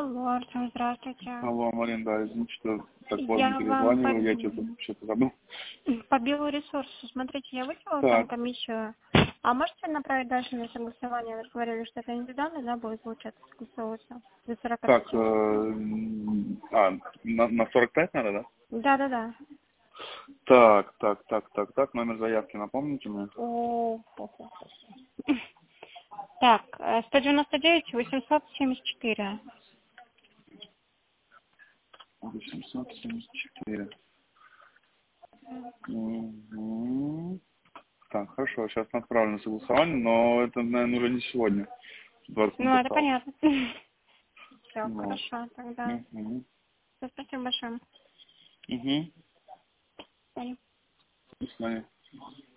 Алло, Артем, здравствуйте. Алло, Марин, да, извините, что так Я поздно вам перезваниваю, я что-то забыл. по биоресурсу, смотрите, я выделила Так. там комиссию. А можете направить дальше на согласование? Вы же говорили, что это индивидуально, да, будет получаться согласовываться до 45. Так, на 45 надо, да? Да. Так, номер заявки напомните мне. Так, 199 874. 874. Мгм. Так, хорошо, сейчас направлю на согласование, но это, наверное, уже не сегодня. 20 Ну, минут это осталось. понятно. Все, Вот. хорошо, тогда. Мгм. Спасибо большое. Мгм. Понятно. До свидания.